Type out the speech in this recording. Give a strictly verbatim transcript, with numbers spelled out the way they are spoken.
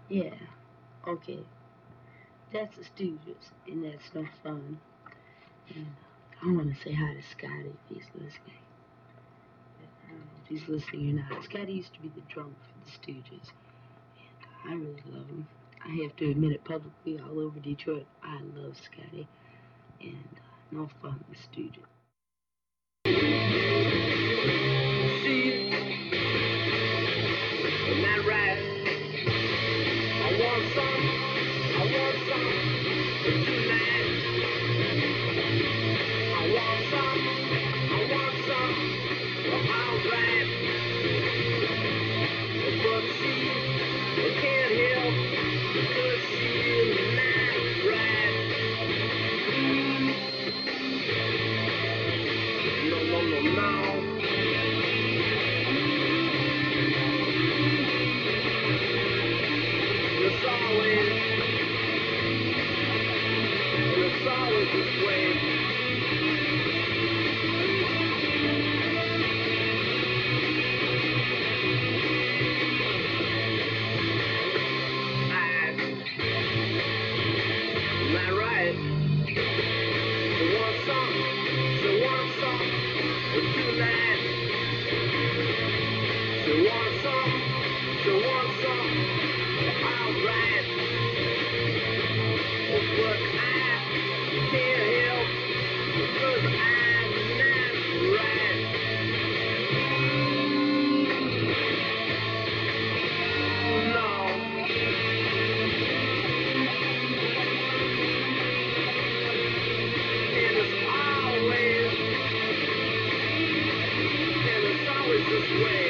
Yeah, okay. That's the Stooges, and that's no fun. And I want to say hi to Scotty if he's listening. I don't know if he's listening or not. Scotty used to be the drummer for the Stooges. I really love him. I have to admit it publicly all over Detroit. I love Scotty, and uh, no fun with Stooges. See, isn't that right? I want some, I want some tonight. I want some, I want some, alright. But see, I can't help but see not right. No, no, no, no. It's always, it's always this way. I, am I right? So want some, so want some tonight. So want some, so want some, alright. But I can't help because I'm not right. No, and it's always, and it's always this way.